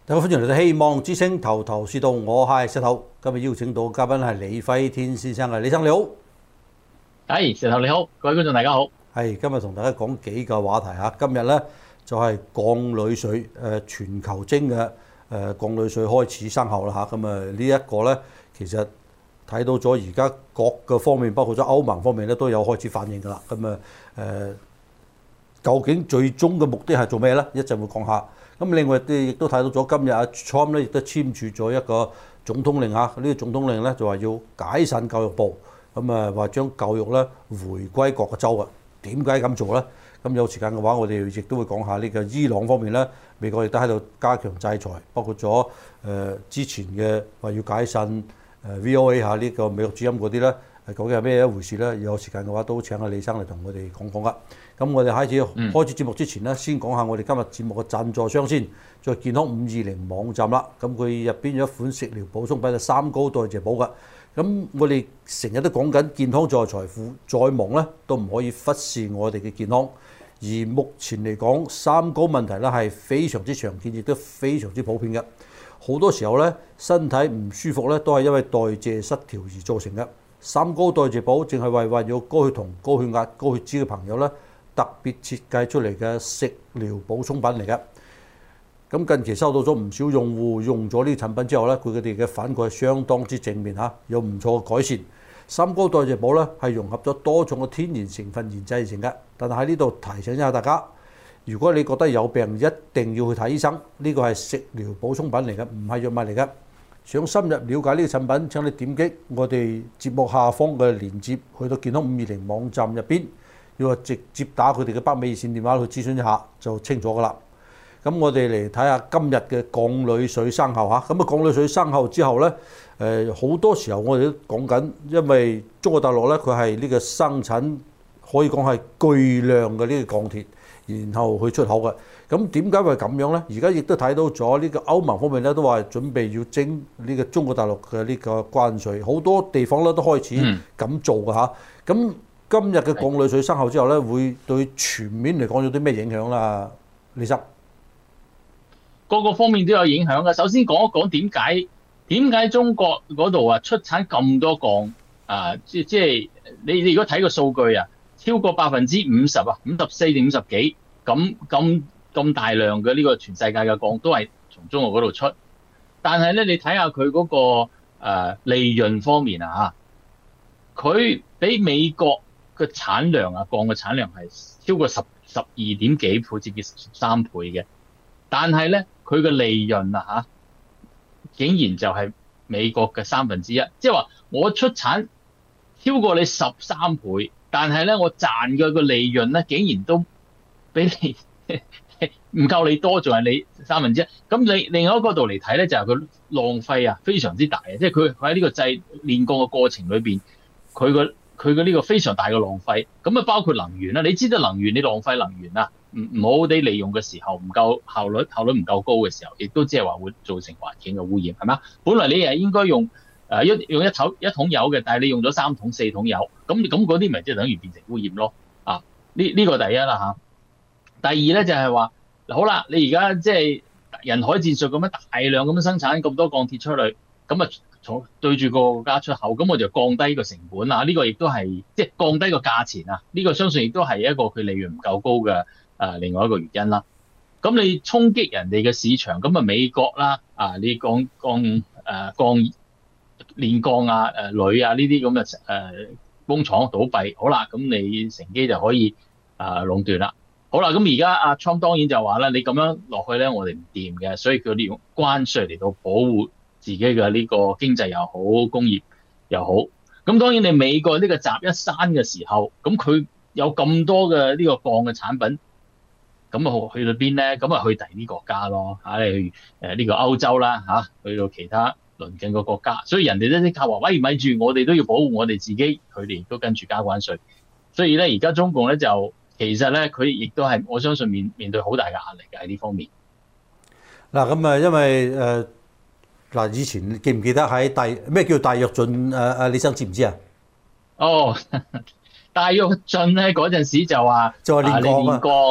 大家歡迎嚟到希望之星頭頭是道，我係石頭。今日邀請到嘅嘉賓係李輝天先生嘅，李生你好。 石頭你好，各位觀眾大家好。 係今日同大家講幾個話題嚇。今日咧就係降女稅全球徵嘅降女稅開始生效啦嚇。咁呢一個咧其實睇到咗而家各個方面，包括咗歐盟方面咧都有開始反應㗎啦。究竟最終嘅目的係做咩咧？一陣會講下。咁另外亦都睇到咗今日阿 Trump 咧亦都簽署咗一個總統令嚇，呢個總統令咧就話要解散教育部，話將教育咧回歸各個州啊。點解咁做咧？咁有時間嘅話，我哋亦都會講下呢個伊朗方面咧，美國亦都喺度加強制裁，包括咗之前嘅話要解散VOA 嚇呢個美國主音嗰啲咧，究竟係咩一回事咧？有時間嘅話都請阿李生嚟同我哋講講噶。咁我哋開始節目之前咧，先講下我哋今日節目嘅贊助商先，就係健康520網站啦。咁佢入邊有一款食療補充品係三高代謝寶噶。咁我哋成日都講緊健康在財富，再忙咧都唔可以忽視我哋嘅健康。而目前嚟講，三高問題咧係非常之常見，亦都非常之普遍嘅。好多時候咧，身體唔舒服咧都係因為代謝失調而造成嘅。三高代謝寶淨係為患有高血糖、高血壓、高血脂嘅朋友咧，特別設計出嚟嘅食療補充品嚟嘅。咁近期收到咗唔少用戶用咗呢啲產品之後咧，佢哋嘅反饋係相當之正面嚇，有唔錯嘅改善。三高代謝寶咧係融合咗多種嘅天然成分研製成嘅。但係喺呢度提醒一下大家，如果你覺得有病，一定要去睇醫生。呢個係食療補充品嚟嘅，唔係藥物嚟嘅。想深入了解呢個產品，請你點擊我哋節目下方嘅連結，去到健康520網站入邊，要話直接打佢哋嘅北美熱線電話去諮詢一下就清楚㗎啦。咁我哋嚟睇下今日嘅降女稅生效嚇。咁降女稅生效之後呢，好多時候我哋都講緊，因為中國大陸呢，佢係呢個生產可以講係巨量嘅呢個鋼鐵，然後去出口嘅。咁點解會咁樣呢？而家亦都睇到咗呢個歐盟方面咧，都話準備要徵呢個中國大陸嘅呢個關稅，好多地方咧都開始咁做嘅嚇。咁今日嘅降女稅生效之後咧，會對全面嚟講有啲咩影響啦？李生， 各個方面都有影響嘅。首先講一講點解中國嗰度出產咁多鋼啊？即係你如果睇個數據啊，超過50%啊，54定50幾咁大量嘅呢個全世界嘅鋼都係從中國嗰度出。但係咧，你睇下佢嗰個利潤方面啊嚇，佢比美國嘅產量啊，鋼嘅產量係超過12點幾倍，接近13倍嘅。但係咧，佢嘅利潤啊嚇，竟然就係美國嘅1/3，即係話我出產超過你13倍，但係咧我賺嘅個利潤咧，竟然都比你唔夠你多，仲係你1/3。咁你另外一個角度嚟睇咧，就係佢浪費啊，非常之大嘅，即係佢喺呢個煉鋼嘅過程裏邊，佢嘅呢個非常大嘅浪費。咁包括能源啦，你知道能源你浪費能源啊，唔好地利用嘅時候，唔夠效率唔夠高嘅時候，亦都即係話會造成環境嘅污染，係嘛？本來你係應該用一桶油嘅，但係你用咗3桶4桶油，咁嗰啲咪即係等於變成污染咯。呢個第一啦嚇。第二咧就係話，好啦，你而家即係人海戰術咁樣大量咁樣生產咁多鋼鐵出去，咁啊對住個國家出口，咁我就降低個成本啊！呢個亦都係即係降低個價錢啊！呢個相信亦都係一個佢利潤唔夠高嘅另外一個原因啦。咁你衝擊人哋嘅市場，咁啊美國啦你鋼煉鋼啊鋁啊呢啲咁嘅工廠倒閉，好啦，咁你乘機就可以壟斷啦。好啦，咁而家阿 Trump 當然就話啦，你咁樣落去咧，我哋唔掂嘅，所以佢哋用關稅嚟到保護自己嘅呢個經濟又好，工業又好。咁當然你美國呢個習一山嘅時候，咁佢有咁多嘅呢個鋼嘅產品，咁啊去到邊咧？咁啊去第二啲國家咯，你去呢個歐洲啦去到其他鄰近嘅國家，所以人哋都即刻話：喂，咪住，我哋都要保護我哋自己，佢哋都跟住加關稅。所以咧，而家中共咧就其實咧，佢亦都係我相信面對好大嘅壓力嘅喺呢方面。 嗱咁因為以前記唔記得喺咩叫大躍進？李生知唔知啊？ 哦，大躍進咧嗰陣時就話煉鋼。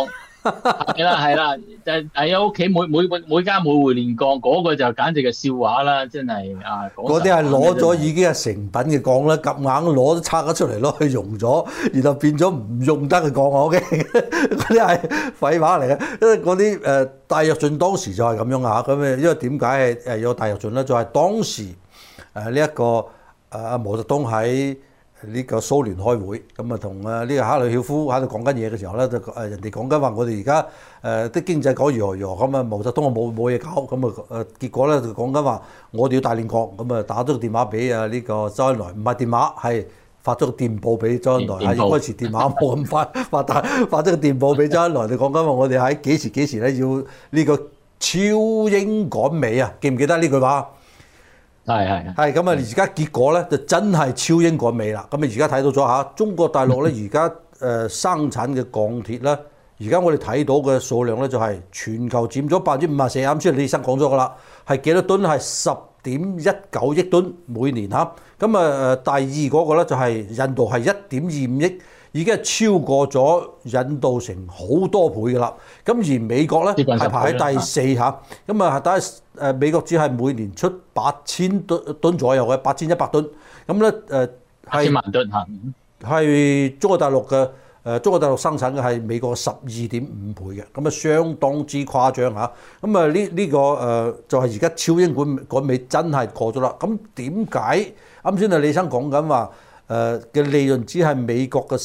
係啦，就係喺屋企每家每戶煉鋼，嗰個就簡直係笑話啦，真係啊！ 嗰啲係攞咗已經係成品嘅鋼啦，夾硬攞拆咗出嚟攞去溶咗，然後變咗唔用得嘅鋼，OK，嗰啲係廢話嚟嘅，因為嗰啲大躍進當時就係咁樣啊，咁因為點解係有大躍進咧？就係當時呢一個毛澤東喺呢個蘇聯開會，咁啊同呢個赫魯曉夫喺度講緊嘢嘅時候咧，就人哋講緊話我哋而家啲經濟講如何如何，咁啊毛澤東啊冇嘢搞，咁啊結果咧就講緊話我哋要大煉鋼，咁啊打咗個電話俾呢個周恩來，唔係電話係發咗個電報俾周恩來，係嗰時電話冇咁快發咗個電報俾周恩來，你講緊話我哋喺幾時咧要呢個超英趕美啊，記唔記得呢句話？係咁啊！而家結果咧就真係超英趕美啦！咁啊而家睇到咗嚇，中國大陸咧而家生產嘅鋼鐵咧，而家我哋睇到嘅數量咧就係全球佔咗54%。啱先李生講咗噶啦，係幾多噸？係10.19億噸每年嚇。咁第二嗰個咧就係印度係1.25億，已經係超過咗印度成好多倍噶啦。咁而美國咧係排喺第4嚇。咁啊但係美國只係每年出8000噸左右嘅8100噸。咁咧 8000萬噸嚇。 係中國大陸嘅中國大陸生產嘅係美國12.5倍嘅，咁啊相當之誇張嚇。咁啊呢個就係而家超英趕美真係過咗啦。咁點解啱先李生講緊話嘅利潤只係美國嘅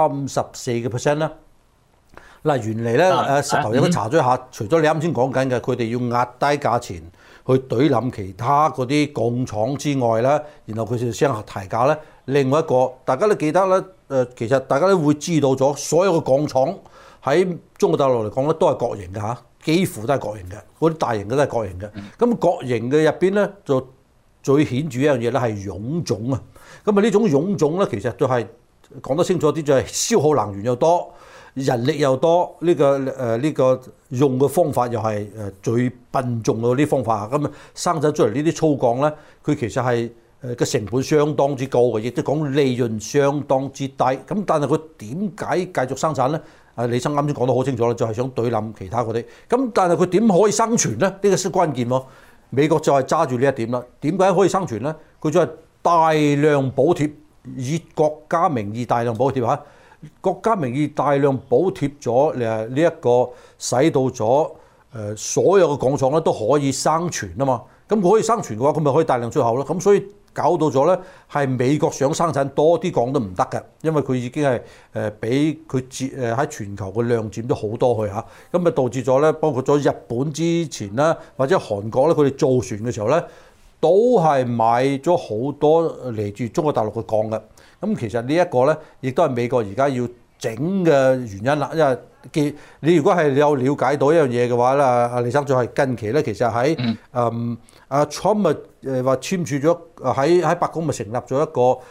34%咧？嗱，原嚟咧石頭有都查咗一下，除咗你啱先講緊嘅，佢哋要壓低價錢去懟冧其他嗰啲鋼廠之外咧，然後佢就先提價咧。另外一個大家都記得咧，其實大家都會知道咗，所有嘅鋼廠喺中國大陸嚟講咧都係國營嘅嚇，幾乎都係國營嘅，嗰啲大型嘅都係國營嘅。咁國營嘅入邊咧就最顯著一樣嘢咧係臃腫啊！咁啊呢種臃腫咧其實就係講得清楚啲，就係消耗能源又多，人力又多，呢個用嘅方法又係最笨重嘅啲方法。咁啊生產出嚟呢啲粗鋼咧，佢其實係個成本相當之高嘅，亦都講利潤相當之低。咁但係佢點解繼續生產咧？李生啱先講得好清楚啦，就係想對冧其他嗰啲。咁但係佢點可以生存咧？呢個先關鍵喎。美國就係揸住呢一點啦。點解可以生存咧？佢就係大量補貼，以國家名義大量補貼嚇。國家名義大量補貼咗呢一個，使到咗所有嘅鋼廠咧都可以生存啊嘛。咁佢可以生存嘅話，佢咪可以大量出口咯。咁所以搞到咗咧，係美國想生產多啲鋼都唔得嘅，因為佢已經係俾佢喺全球嘅量佔咗好多去嚇。咁咪導致咗咧，包括咗日本之前啦，或者韓國咧，佢哋造船嘅時候咧，都係買咗好多嚟自中國大陸嘅鋼嘅。咁其實呢一個咧，亦都係美國而家要整嘅原因啦。因為你如果係有了解到一樣嘢嘅話咧，阿李生就係近期咧，其實喺阿 Trump 咪話簽署咗喺白宮咪成立咗一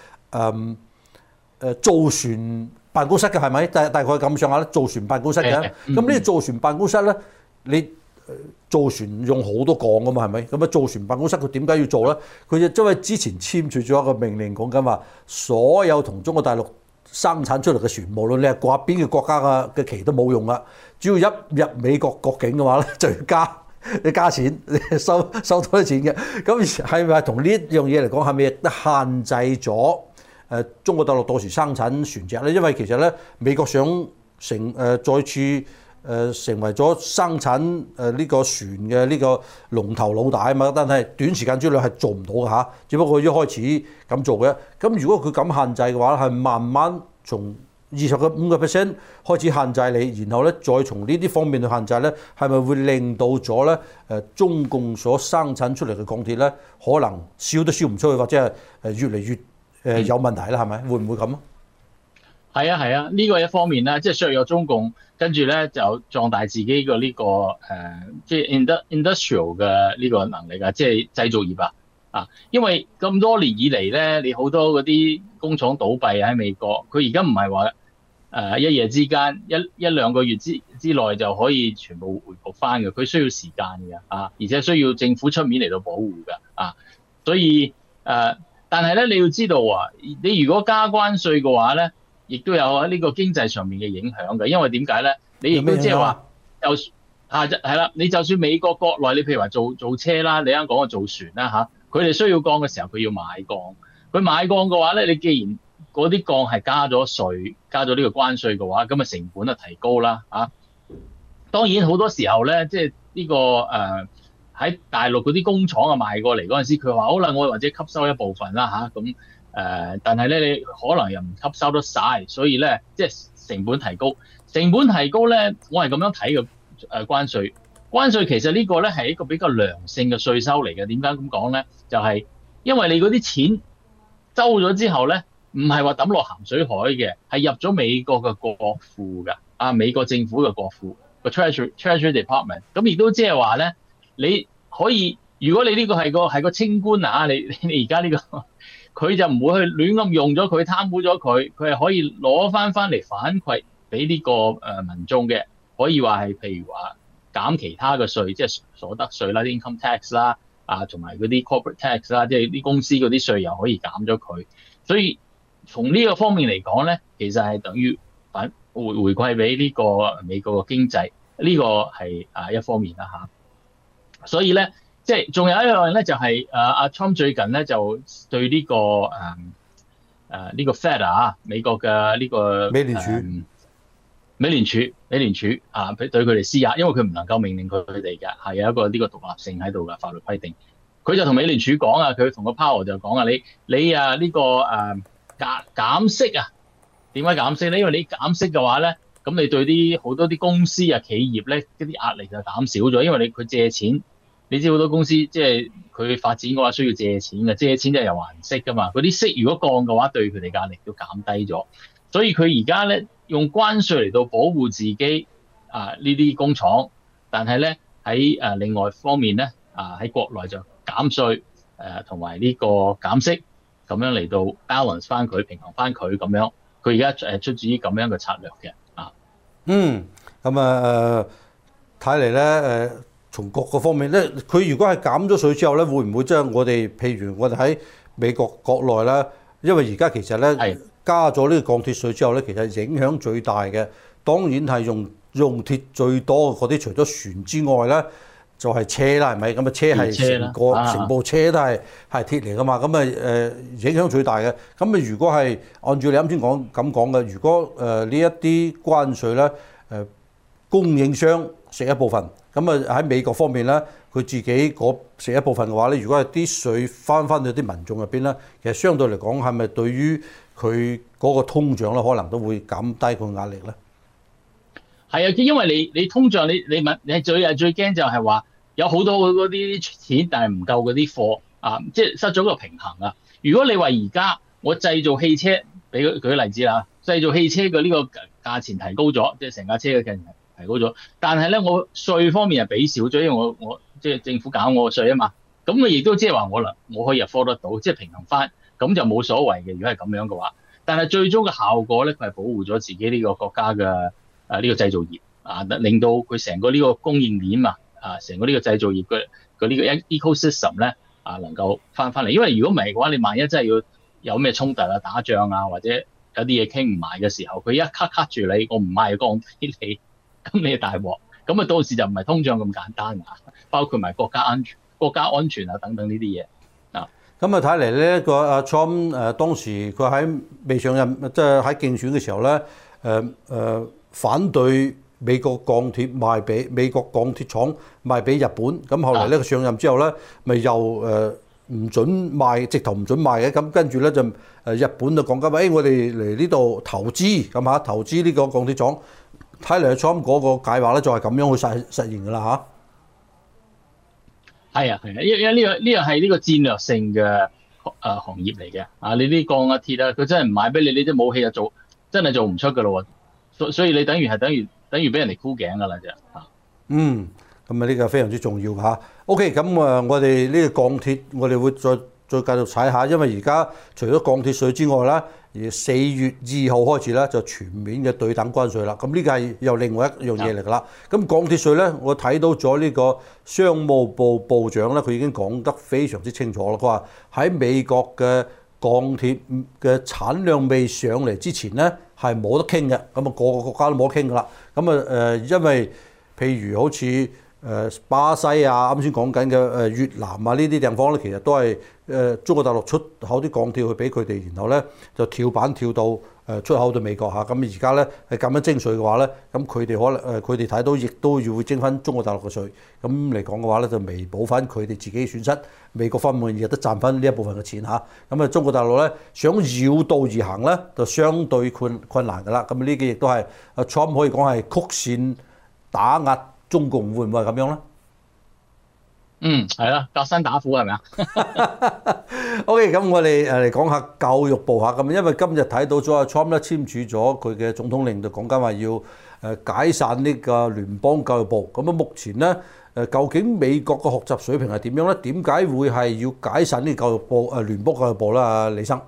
個造船辦公室嘅，係咪？大概咁上下咧，造船辦公室嘅。咁呢個造船辦公室咧，你造船用好多鋼噶嘛，係咪？咁啊造船辦公室佢點解要做咧？佢就因為之前簽署咗一個命令，講緊話所有同中國大陸生產出嚟嘅船，無論你係掛邊個國家嘅旗都冇用啦。只要一入美國國境嘅話咧，就要加錢，你收多啲錢嘅。咁係咪同呢一樣嘢嚟講，係咪亦都限制咗中國大陸到時生產船隻咧？因為其實咧，美國想再次成為咗生產呢個船嘅呢個龍頭老大啊嘛，但係短時間之內係做唔到嘅嚇，只不過一開始咁做嘅。咁如果佢咁限制嘅話，係慢慢從25% 開始限制你，然後咧再從呢啲方面去限制咧，係咪會令到咗咧中共所生產出嚟嘅鋼鐵咧，可能燒都燒唔出去，或者係越嚟越有問題啦？係咪？會唔會咁啊？ 係啊，呢個一方面咧，即係削弱中共，跟住咧就壯大自己嘅呢個即係 industrial 嘅呢個能力啊，即係製造業啊。因為咁多年以嚟咧，你好多嗰啲工廠倒閉喺美國，佢而家唔係話一夜之間一兩個月之內就可以全部回復翻嘅，佢需要時間嘅啊，而且需要政府出面嚟到保護嘅啊。所以但係咧你要知道啊，你如果加關稅嘅話咧，亦都有喺呢個經濟上面嘅影響嘅，因為點解咧？你亦都即係話係啦，你就算美國國內，你譬如話做車啦，你啱講嘅做船啦嚇，佢哋需要鋼嘅時候，佢要買鋼。佢買鋼嘅話咧，你既然嗰啲鋼係加咗稅、加咗呢個關稅嘅話，咁啊成本就提高啦嚇。當然好多時候咧，即係呢個喺大陸嗰啲工廠啊賣過嚟嗰陣時，佢話好啦，我或者吸收一部分啦嚇，咁但係咧你可能又唔吸收得晒，所以咧即係成本提高。成本提高咧，我係咁樣睇嘅。關稅，關稅其實呢個咧係一個比較良性嘅稅收嚟嘅。點解咁講咧？就係因為你嗰啲錢收咗之後咧，唔係話抌落鹹水海嘅，係入咗美國嘅國庫㗎。美國政府嘅國庫個 Treasury Department。咁亦都即係話咧，你可以如果你呢個係個清官啊，你而家呢個佢就唔會去亂咁用咗佢，貪污咗佢，佢係可以攞翻嚟反饋俾呢個民眾嘅。可以話係譬如話減其他嘅稅，即係所得稅啦、income tax 啦，同埋嗰啲 corporate tax 啦，即係啲公司嗰啲稅又可以減咗佢。所以從呢個方面嚟講咧，其實係等於回饋俾呢個美國嘅經濟，呢個係一方面啦嚇。所以咧，即係仲有一樣咧，就係阿 Trump 最近咧就對呢個呢個 Fed 美國嘅呢個美聯儲。 美聯儲對佢哋施壓，因為佢唔能夠命令佢哋嘅，係有一個呢個獨立性喺度嘅法律規定。佢就同美聯儲講啊，佢同個 Powell 就講啊，你呢個減息啊，點解減息咧？因為你減息嘅話咧，咁你對好多啲公司企業咧，一啲壓力就減少咗，因為佢借錢，你知好多公司即係佢發展嘅話需要借錢嘅，借錢就又還息噶嘛，嗰啲息如果降嘅話，對佢哋壓力都減低咗，所以佢而家咧，用關稅嚟到保護自己呢啲工廠，但係咧喺另外方面咧喺國內就減稅同埋呢個減息，咁樣嚟到 balance 翻佢，平衡翻佢咁樣。佢而家出自於咁樣嘅策略嘅咁睇嚟咧從各個方面咧，佢如果係減咗稅之後咧，會唔會將我哋譬如我哋喺美國國內咧，因為而家其實咧。加咗呢個鋼鐵稅之後咧，其實影響最大嘅，當然係用鐵最多嗰啲，除咗船之外咧，就係車啦，係咪？咁車係成部車都係鐵嚟噶嘛，咁影響最大嘅。咁如果係按照你啱先咁講嘅，如果呢一啲關稅咧，供應商食一部分，咁喺美國方面咧，佢自己食一部分嘅話咧，如果係啲稅翻到啲民眾入邊咧，其實相對嚟講係咪對於佢嗰個通脹咧，可能都會減低個壓力咧？ 係啊，因為你通脹，你最驚就係話有好多嗰啲錢，但係唔夠嗰啲貨即係失咗個平衡啊！如果你話而家我製造汽車，舉個例子啦，製造汽車嘅呢個價錢提高咗，即係成架車嘅價錢提高咗，但係咧我稅方面係俾少咗，因為我即係政府減我個稅啊嘛，咁亦都即係話我可以 afford 得到，即係平衡翻。咁就冇所謂嘅，如果係咁樣嘅話，但係最終嘅效果咧，佢係保護咗自己呢個國家嘅呢個製造業令到佢成個呢個供應鏈成個呢個製造業嘅呢個 ecosystem 咧能夠翻嚟，因為如果唔係嘅話，你萬一真係要有咩衝突打仗或者有啲嘢傾唔埋嘅時候，佢一卡住你，我唔賣鋼俾你，咁你係大鑊，咁到時就唔係通脹咁簡單包括埋國家安全等等呢啲嘢。 咁睇嚟呢個阿 Trump 當時佢喺未上任，即係喺競選嘅時候咧，反對美國鋼鐵賣俾美國鋼鐵廠賣俾日本。咁後嚟咧佢上任之後咧，咪又唔準賣，直頭唔準賣嘅。咁跟住咧就日本就講緊，我哋嚟呢度投資咁投資呢個鋼鐵廠。睇嚟阿 Trump 嗰個計劃咧就係咁樣去實現㗎啦係啊，因為呢個係呢個戰略性嘅行業嚟嘅你啲鋼鐵佢真係唔賣俾你，你啲武器就真係做唔出㗎咯喎，所以你等於俾人哋箍頸㗎啦啫咁呢個非常之重要㗎OK，咁我哋呢個鋼鐵，我哋會再繼續睇下，因為而家除咗鋼鐵稅之外啦，而4月2號開始咧就全面嘅對等關稅啦。咁呢個係又另外一樣嘢嚟㗎啦。咁鋼鐵稅咧，我睇到咗呢個商務部部長咧，佢已經講得非常之清楚啦。佢話喺美國嘅鋼鐵嘅產量未上嚟之前咧，係冇得傾嘅。咁個個國家都冇得傾㗎啦。咁因為譬如好似巴西啊，啱先講緊嘅越南啊呢啲地方咧，其實都係中國大陸出口啲鋼條去俾佢哋，然後咧就跳板跳到出口到美國嚇。咁而家咧係咁樣徵稅嘅話咧，咁佢哋可能佢哋睇到亦都要徵翻中國大陸嘅稅。咁嚟講嘅話咧，就彌補翻佢哋自己嘅損失。美國方面亦都賺翻呢一部分嘅錢嚇。咁中國大陸咧想繞道而行咧，就相對困難㗎啦。咁呢個亦都係Trump可以講係曲線打壓中共，會唔會係咁樣咧？ 係啦，隔山打虎係咪啊 ？OK， 咁我哋嚟講下教育部嚇。咁因為今日睇到咗Trump 咧簽署咗佢嘅總統令，就講緊話要解散呢個聯邦教育部。咁啊，目前咧究竟美國嘅學習水平係點樣咧？點解會係要解散呢個教育部聯邦教育部啦？李生，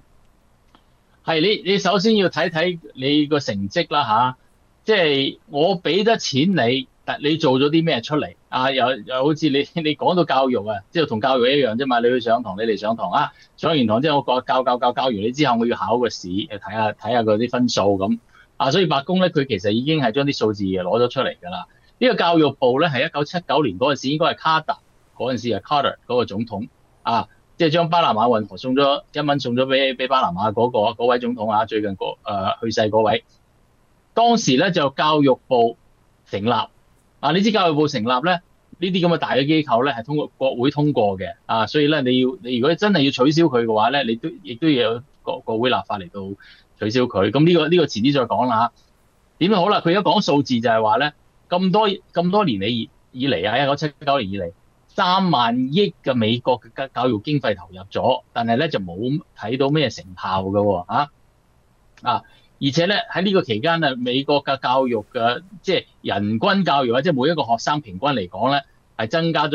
係你首先要睇睇你個成績啦嚇，即係我俾得錢你。你做咗啲咩出嚟啊？又好似你講到教育啊，即係同教育一樣啫嘛。你去上堂，你嚟上堂啊，上完堂之後我教完你之後，我要考個試，睇下嗰啲分數咁啊。所以白宮咧，佢其實已經係將啲數字攞咗出嚟㗎啦。呢個教育部咧係1979年嗰陣時，應該係嗰陣時係 Carter 嗰個總統啊，即係將巴拿馬運河送咗1蚊送咗俾巴拿馬嗰位總統啊，最近去世嗰位。當時咧就教育部成立。你知教育部成立咧，呢啲咁嘅大嘅機構咧係通過國會通過嘅啊，所以咧你如果真係要取消佢嘅話咧，你亦都要有國會立法嚟到取消佢。咁呢個遲啲再講啦嚇。點樣好啦？佢而家講數字就係話咧，咁多年以嚟啊，1979年以嚟3萬億嘅美國嘅教育經費投入咗，但係咧就冇睇到咩成效嘅喎而且咧喺呢個期間咧，美國嘅教育嘅即係人均教育即係每一個學生平均嚟講咧，係增加咗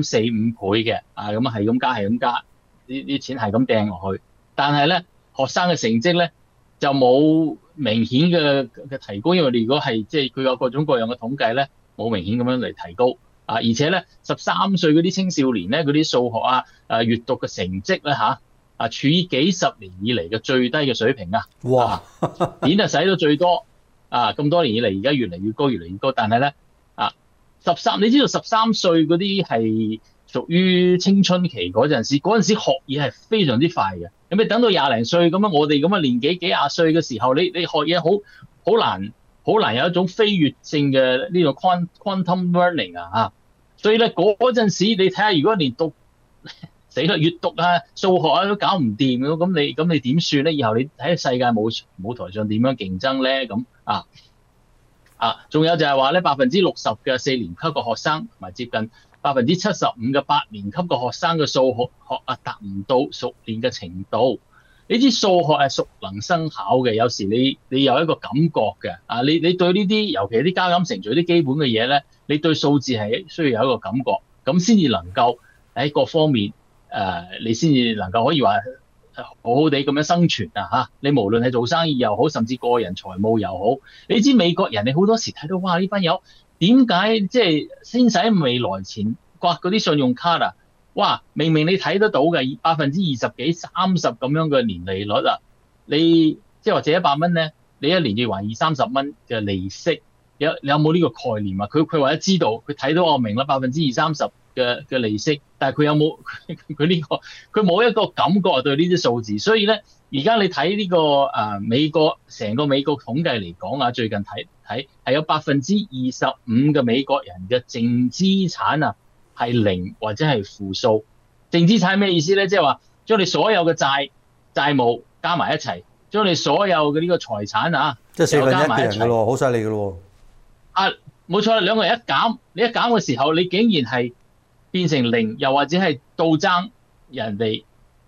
2.45倍嘅咁係咁加，啲錢係咁掟落去。但係咧學生嘅成績咧就冇明顯嘅提高，因為你如果係即係佢有各種各樣嘅統計咧，冇明顯咁樣嚟提高而且咧13歲嗰啲青少年咧嗰啲數學閱讀嘅成績咧處於幾十年以嚟嘅最低嘅水平啊！ 哇， 錢就使到最多咁多年以嚟，而家越嚟越高，越嚟越高。但係咧你知道13歲嗰啲係屬於青春期嗰陣時學嘢係非常之快嘅。咁你等到20零歲咁樣，我哋咁嘅年紀幾廿歲嘅時候，你學嘢好難有一種飛躍性嘅呢個 quantum learning 所以咧嗰陣時你睇下，如果連讀死啦，閱讀數學都搞唔掂咁你點算咧？以後你喺世界舞台上點樣競爭咧？咁仲有就係話咧，60%嘅4年級嘅學生同埋接近75%嘅8年級嘅學生嘅數學達唔到熟練嘅程度。你知數學係熟能生巧嘅，有時你有一個感覺嘅你對呢啲尤其係啲加減乘除啲基本嘅嘢咧，你對數字係需要有一個感覺，咁先至能夠喺各方面。你先至能夠可以話好好地咁樣生存你無論係做生意又好，甚至個人財務又好，你知美國人你好多時睇到哇呢班友點解即係先使未來錢刮嗰啲信用卡哇明明你睇得到嘅20幾、30咁樣嘅年利率你即係或者100蚊咧，你一年要還20-30蚊嘅利息，你有冇呢個概念佢或者知道佢睇到我明啦20-30%嘅利息，但係佢有冇佢冇一個感覺對呢啲數字，所以咧而家你睇呢個美國成個美國統計嚟講最近睇係有25%嘅美國人嘅淨資產係零或者係負數。淨資產咩意思咧？即係話將你所有嘅債務加埋一齊，將你所有嘅呢個財產即係4分1嘅人㗎咯，好犀利㗎咯。 冇錯，兩個人你一減嘅時候，你竟然係變成零，又或者係倒爭人哋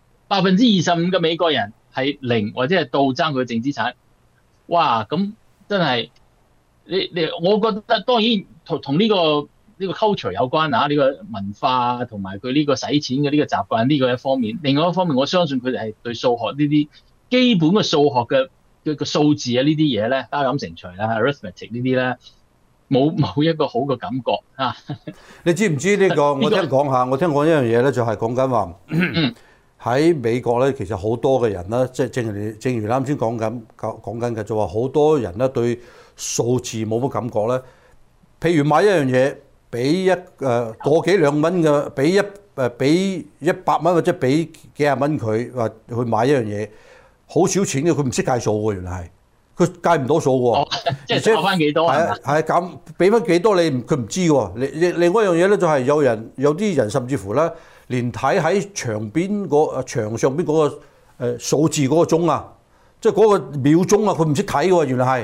25%嘅美國人係零，或者係倒爭佢淨資產。哇！咁真係我覺得當然同呢個 culture 有關呢個文化同埋佢呢個使錢嘅呢個習慣呢個一方面。另外一方面，我相信佢哋係對數學呢啲基本嘅數學嘅數字呢啲嘢咧，加減乘除arithmetic 呢啲咧。冇一個好嘅感覺你知唔知呢個？我聽講一樣嘢咧，就係講緊話喺美國咧，其實好多嘅人咧，即係正如啱先講緊嘅，就話好多人咧對數字冇乜感覺咧。 譬如買一樣嘢，俾個幾兩蚊嘅，俾100蚊或者俾幾廿蚊佢話去買一樣嘢，好少錢嘅，佢唔識計數喎，原來係。佢計唔到數喎， 即係找翻幾多係嘛？ 係減俾翻幾多佢唔知喎。另外一樣嘢咧就係有啲人甚至乎咧，連睇喺牆上邊嗰個數字嗰個鐘啊，即係嗰個秒鐘啊，佢唔識睇喎，原來係。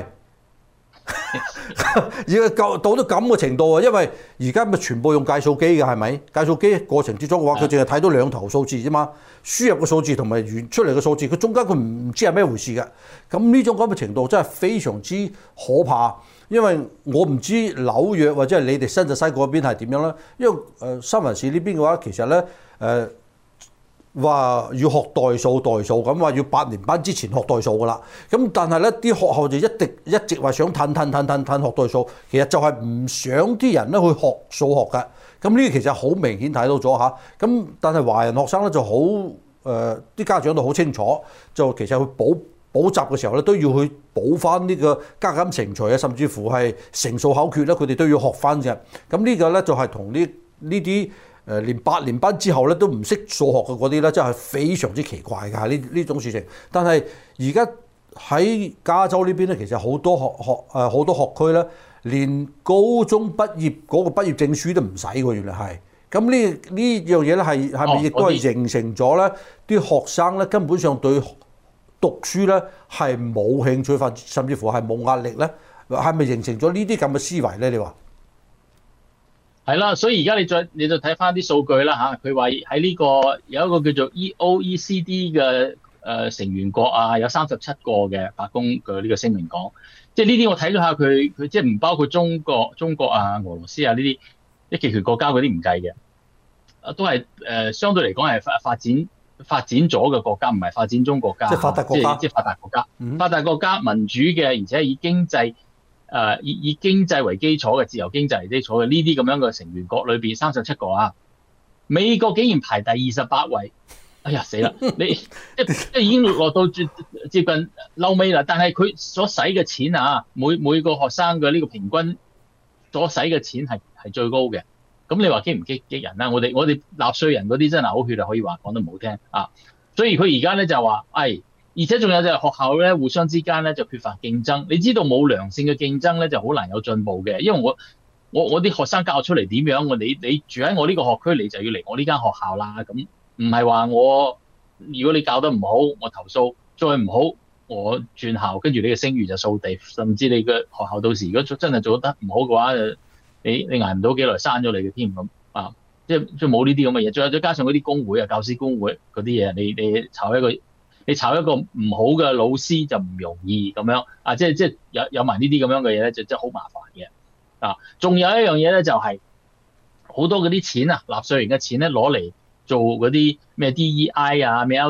而家到咗咁嘅程度啊，因為而家咪全部用計數機嘅係咪？計數機過程之中嘅話，佢淨係睇到兩頭數字啫嘛，輸入嘅數字同埋傳出嚟嘅數字，佢中間佢唔知係咩回事嘅。咁呢種咁嘅程度真係非常之可怕，因為我唔知紐約或者係你哋新澤西嗰邊係點樣啦。因為三藩市呢邊嘅話，其實咧話要學代數咁，話要8年班之前學代數噶啦。咁但係咧啲學校就一直話想褪學代數，其實就係唔想啲人咧去學數學嘅。咁呢個其實好明顯睇到咗嚇。咁但係華人學生咧就好啲家長都好清楚，就其實去補習嘅時候咧都要去補翻呢個加減乘除啊，甚至乎係乘數口訣咧，佢哋都要學翻嘅。咁呢個咧就係同呢啲連8年班之後咧都唔識數學嘅嗰啲咧，真係非常之奇怪㗎呢種事情。但係而家喺加州呢邊咧，其實好多學區咧，連高中畢業嗰個畢業證書都唔使喎，原來係。咁呢樣嘢咧係咪亦都係形成咗咧啲學生咧根本上對讀書咧係冇興趣，甚至乎係冇壓力咧？係咪形成咗呢啲咁嘅思維咧？你話？ 係啦，所以而家你就睇翻啲數據啦嚇，佢話喺呢個有一個叫做 OECD 嘅成員國啊，有37個嘅白宮嘅呢個聲明講，即係呢啲我睇咗下佢即係唔包括中國啊、俄羅斯啊呢啲一極權國家嗰啲唔計嘅，都係相對嚟講係發展咗嘅國家，唔係發展中國家， 即係發達國家， 即係發達國家，發達國家民主嘅，而且以經濟為基礎嘅自由經濟為基礎嘅呢啲咁樣嘅成員國裏邊37個啊，美國竟然排第28位，哎呀死啦！你即已經落到接近嬲尾啦，但係佢所使嘅錢啊，每個學生嘅呢個平均所使嘅錢係最高嘅。咁你話激唔激人啦？我哋納稅人嗰啲真係口血啊，可以話講得唔好聽啊。所以佢而家咧就話，而且仲有就係學校咧互相之間咧就缺乏競爭。你知道冇良性嘅競爭咧就好難有進步嘅，因為我啲學生教出嚟點樣，你住喺我呢個學區，你就要嚟我呢間學校啦。咁唔係話如果你教得唔好，我投訴；再唔好，我轉校，跟住你嘅聲譽就掃地，甚至你嘅學校到時如果真係做得唔好嘅話，你捱唔到幾耐，刪咗你嘅添咁啊！即係冇呢啲咁嘅嘢，再加上嗰啲工會啊、教師工會嗰啲嘢，你炒一個唔好嘅老師就唔容易咁樣啊！即係有埋呢啲咁樣嘅嘢咧，就真係好麻煩嘅啊！仲有一樣嘢咧，就係好多嗰啲錢啊，納稅人嘅錢咧攞嚟做嗰啲咩 DEI 啊、咩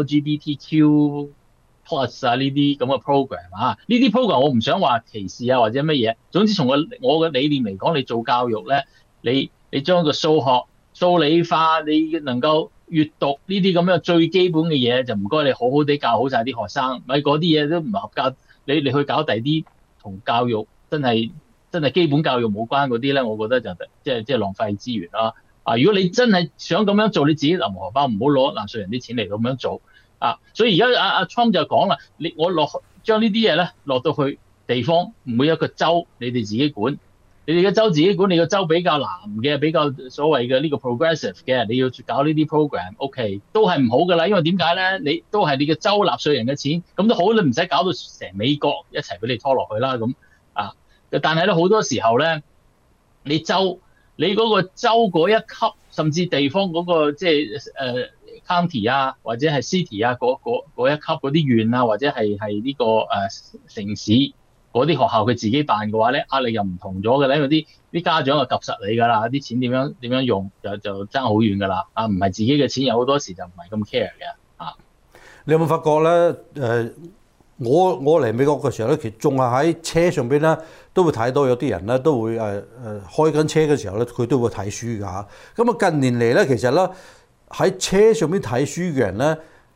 LGBTQ Plus 啊呢啲咁嘅 program 啊，呢啲 program 我唔想話歧視啊或者乜嘢，總之從我嘅理念嚟講，你做教育咧，你將個數學、數理化，你能夠閱讀呢啲咁樣最基本嘅嘢，就唔該你好好地教好晒啲學生，咪嗰啲嘢都唔合格，你去搞第啲同教育真係基本教育冇關嗰啲咧，我覺得就即係浪費資源啦。啊，如果你真係想咁樣做，你自己臨荷包，唔好攞納稅人啲錢嚟咁樣做啊。所以而家阿 Trump 就講啦，我將呢啲嘢咧落到去地方，每一個州你哋自己管。你哋嘅州自己管，你個州比較藍嘅，比較所謂嘅呢個 progressive 嘅，你要搞呢啲 program，OK，都係唔好噶啦。因為點解咧？你都係你嘅州納稅人嘅錢，咁都好，你唔使搞到成美國一齊俾你拖落去啦。咁啊，但係咧好多時候咧，你嗰個州嗰一級，甚至地方嗰個即係county 啊，或者係 city 啊，嗰一級嗰啲縣啊，或者係呢個城市。嗰啲學校佢自己辦嘅話咧，壓力又唔同咗嘅咧，因為啲家長就及實你㗎啦，啲錢點樣用就爭好遠㗎啦，啊唔係自己嘅錢，有好多時就唔係咁 care 嘅啊。 你有冇發覺咧？我嚟美國嘅時候咧，其實仲係喺車上邊咧，都會睇到有啲人咧都會開緊車嘅時候咧，佢都會睇書㗎嚇。咁啊近年嚟咧，其實咧喺車上邊睇書嘅人咧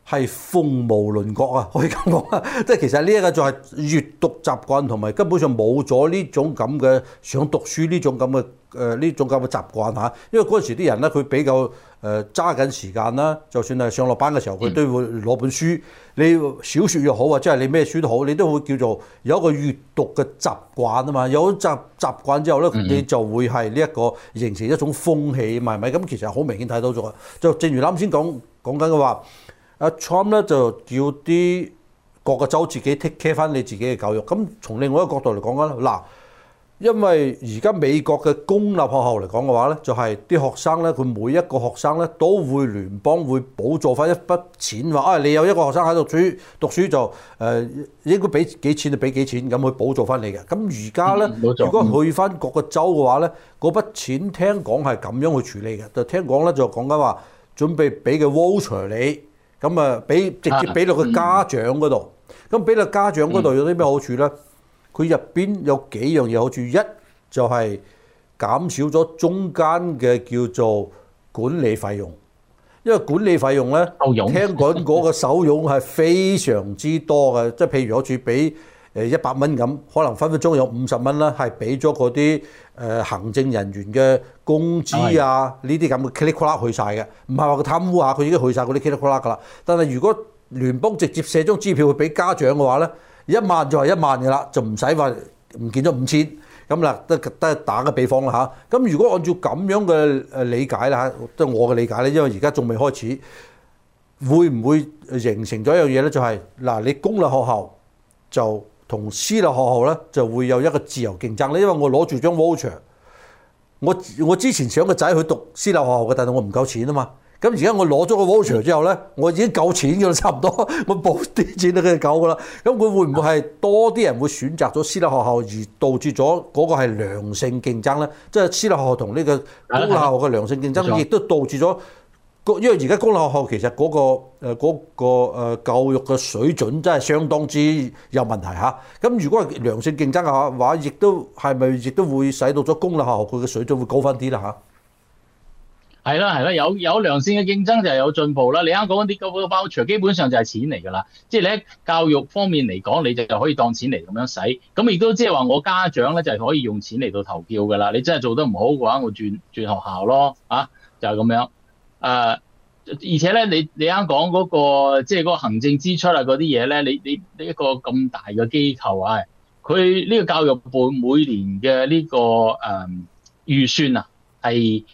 係鳳毛麟角啊，可以咁講啊！即係其實呢一個就係閱讀習慣同埋根本上冇咗呢種咁嘅想讀書呢種咁嘅呢種咁嘅習慣嚇。因為嗰陣時啲人咧，佢比較揸緊時間啦，就算係上落班嘅時候，佢都會攞本書。你小説又好，或者係你咩書都好，你都會叫做有一個閱讀嘅習慣啊嘛。有習慣之後咧，你就會係呢一個形成一種風氣，係咪？咁其實好明顯睇到咗。就正如啱先講緊嘅話。阿 Trump 咧就叫啲各個州自己 take care 翻你自己嘅教育。咁從另外一個角度嚟講緊嗱，因為而家美國嘅公立學校嚟講嘅話咧，就係啲學生咧，佢每一個學生咧都會聯邦會補助翻一筆錢，話你有一個學生喺度讀書就應該俾幾錢就俾幾錢咁去補助翻你嘅。咁而家咧，如果去翻各個州嘅話咧，嗰筆錢聽講係咁樣去處理嘅，就聽講咧就講緊話準備俾嘅 voucher 你。咁啊，直接俾到個家長嗰度。咁俾到家長嗰度有啲咩好處咧？佢入邊有幾樣嘢好處。一就係減少咗中間嘅叫做管理費用，因為管理費用咧，聽講嗰個手傭係非常之多嘅，即係譬如好似俾100蚊咁，可能分分鐘有50蚊啦，係俾咗嗰啲行政人員嘅工資啊，呢啲咁嘅 click 去晒嘅，唔係話佢貪污下，佢已經去晒嗰啲 click 㗎啦。但係如果聯邦直接寫張支票去俾家長嘅話咧，1萬就係1萬㗎啦，就唔使話唔見咗5000咁啦。得打個比方啦嚇。咁如果按照咁樣嘅理解啦嚇，即係我嘅理解咧，因為而家仲未開始，會唔會形成咗一樣嘢咧？就係嗱，你公立學校就同私立學校咧就會有一個自由競爭咧，因為我攞住張 voucher， 我之前想個仔去讀私立學校嘅，但係我唔夠錢啊嘛。咁而家我攞咗個 voucher 之後咧，我已經夠錢㗎啦，差唔多，我補啲錢都佢夠㗎啦。咁佢會唔會係多啲人會選擇咗私立學校，而導致咗嗰個係良性競爭咧？即係私立學校同呢個公立學校嘅良性競爭，亦都導致咗。因為而家公立學校其實嗰個教育嘅水準真係相當之有問題嚇。咁如果係良性競爭嘅話，亦都係咪亦都會使到咗公立學校佢嘅水準會高翻啲啦嚇？ 係啦，有良性嘅競爭就係有進步啦。你啱講嗰啲嗰個 voucher 基本上就係錢嚟㗎啦。即係你喺教育方面嚟講，你就可以當錢嚟咁樣使。咁亦都即係話我家長咧就係可以用錢嚟到投票㗎啦。你真係做得唔好嘅話，我轉學校咯，就係咁樣。而且咧，你啱講嗰個即係嗰個行政支出啊嗰啲嘢咧，你一個咁大嘅機構啊，佢呢個教育部每年嘅呢個預算啊係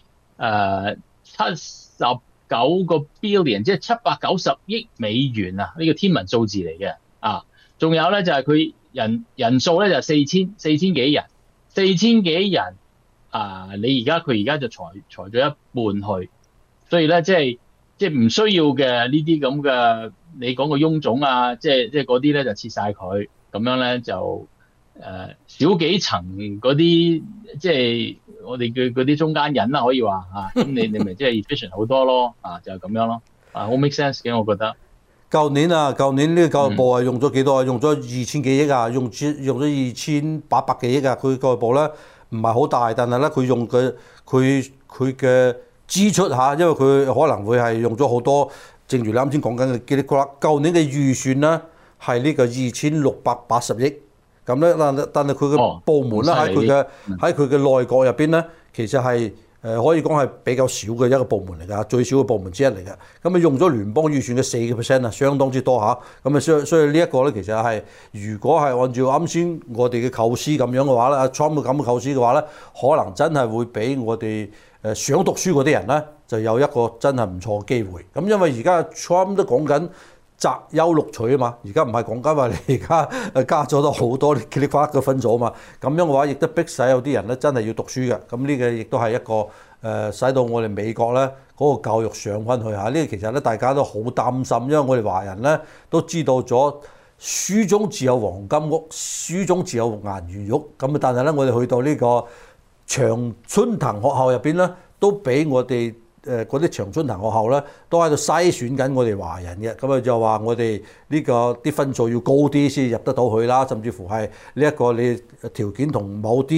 79個 billion， 即係790億美元啊，呢個天文數字嚟嘅啊。仲有咧就係佢人數咧就係4000幾人，4000幾人佢而家就裁咗一半去。所以咧，即係唔需要嘅呢啲咁嘅，你講個臃腫啊，即係嗰啲咧就切晒佢，咁樣咧就少幾層嗰啲，即係我哋叫嗰啲中間人啦，可以話咁你咪即係 efficient 好多咯，就係咁樣咯，好 make sense 嘅，我覺得。 舊年呢個教育部係用咗幾多啊？用咗2000幾億啊，用咗2800幾億啊。佢教育部咧唔係好大，但係咧佢用佢嘅支出嚇，因為佢可能會係用咗好多，正如你啱先講緊嘅嘰哩呱啦。舊年嘅預算咧係呢個2680億，咁咧但係佢嘅部門咧喺佢嘅內閣入邊咧，其實係可以講係比較少嘅一個部門嚟㗎，最少嘅部門之一嚟嘅。咁啊用咗聯邦預算嘅4%啊，相當之多嚇。咁啊所以呢一個咧，其實係如果係按照啱先我哋嘅構思咁樣嘅話咧，阿 Trump 嘅咁嘅構思嘅話咧，可能真係會俾我哋想讀書嗰啲人咧，就有一個真係唔錯嘅機會。咁因為而家 Trump 都講緊擇優錄取啊嘛，而家唔係講緊話你而家加咗都好多 click 嘅分組啊嘛。咁樣嘅話，亦都逼使有啲人咧真係要讀書嘅。咁呢個亦都係一個使到我哋美國咧嗰個教育上翻去嚇。呢個其實咧大家都好擔心，因為我哋華人咧都知道咗書中自有黃金屋，書中自有顏如玉。咁但係咧我哋去到呢個長春藤學校入邊咧，都俾我哋嗰啲長春藤學校咧，都喺度篩選緊我哋華人嘅。咁啊就話我哋呢個啲分數要高啲先入得到去啦，甚至乎係呢一個你條件同某啲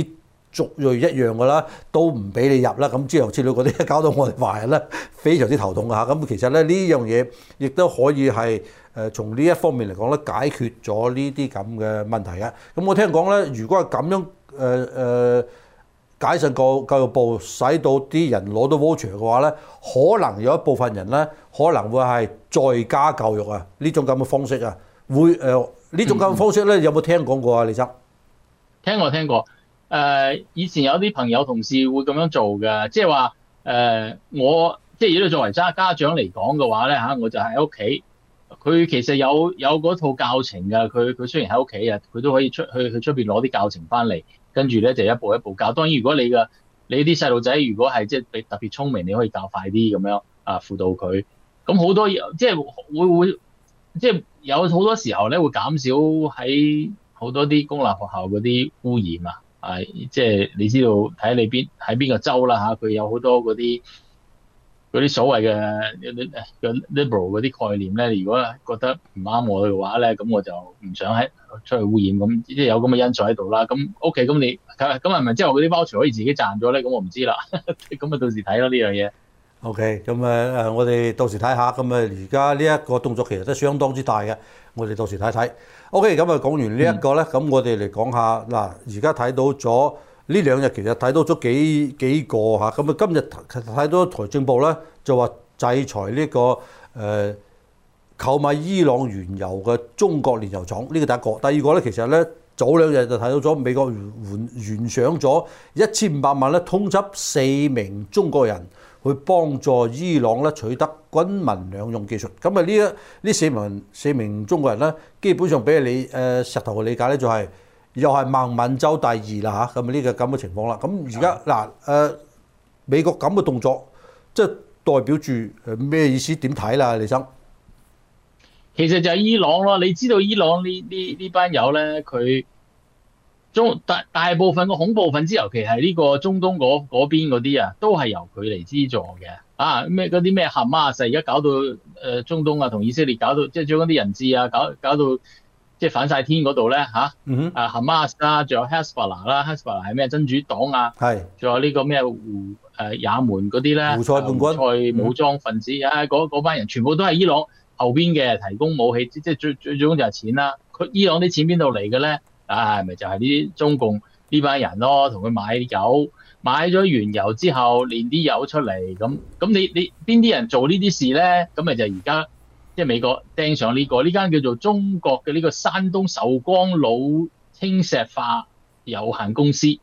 族裔一樣噶啦，都唔俾你入啦。咁之後之類嗰啲，搞到我哋華人咧非常之頭痛嚇。咁其實咧呢樣嘢亦都可以係從呢一方面嚟講咧解決咗呢啲咁嘅問題嘅。咁我聽講咧，如果係咁樣解散教育部，使到啲人攞到 voucher 嘅話咧，可能有一部分人咧可能會係在家教育啊，呢種咁嘅方式啊，會呢種咁嘅方式咧有冇聽講過啊，李生？ 聽過。以前有啲朋友同事會咁樣做嘅，即係話我即係如果作為家長嚟講嘅話咧嚇，我就喺屋企，佢其實有嗰套教程㗎。佢雖然喺屋企啊，佢都可以去出邊攞啲教程翻嚟，跟住咧就一步一步教。當然如果你啲細路仔如果係即係特別聰明，你可以教快啲咁樣輔導佢。咁好多即係會即係有好多時候咧會減少喺好多啲公立學校嗰啲污染啊。即係你知道睇你喺邊個州啦嚇，佢有好多嗰啲所謂嘅 liberal 嗰啲概念咧。如果覺得唔啱我嘅話咧，咁我就唔想喺出去污染，咁即係有咁嘅因素喺度啦。咁 OK，咁係咪之後嗰啲 voucher 可以自己賺咗咧？咁我唔知啦。咁到時睇咯呢樣嘢。 OK，咁我哋到時睇下。咁而家呢一個動作其實都相當之大嘅，我哋到時睇睇。OK，咁講完呢一個咧，咁我哋嚟講下嗱，而家睇到咗呢兩日其實睇到咗幾個嚇，咁今日睇到財政部咧就話制裁呢個購買伊朗原油嘅中國煉油廠，呢個第一個。第二個咧，其實咧早兩日就睇到咗美國懸賞咗1500萬咧，通緝4名中國人，去幫助伊朗咧取得軍民兩用技術。咁啊呢四名中國人咧，基本上俾你石頭嘅理解咧，就係又係孟晚舟第二啦嚇。咁呢個咁嘅情況啦。咁而家美國咁嘅動作，即係代表住咩意思？點睇啦，李生？ 其實就係伊朗咯。你知道伊朗呢班友咧，佢大部分個恐怖分子，尤其係呢個中東嗰邊嗰啲啊，都係由佢嚟資助嘅。咩嗰啲咩哈馬斯而家搞到中東啊同以色列搞到即係將嗰啲人質啊搞到即係反晒天嗰度咧嚇。哈馬斯啦，仲有 Hezbollah 啦，Hezbollah 係咩真主黨啊？係。仲有呢個咩也門嗰啲咧？胡塞叛軍武裝分子嗰班人全部都係伊朗後邊嘅提供武器，即係最終就係錢啦。伊朗啲錢邊度嚟嘅咧？咪就係啲中共呢班人咯，同佢買油，買咗原油之後煉啲油出嚟，咁你邊啲人做呢啲事咧？咁咪就而家即係美國盯上呢間叫做中國嘅呢個山東壽光鋁青石化有限公司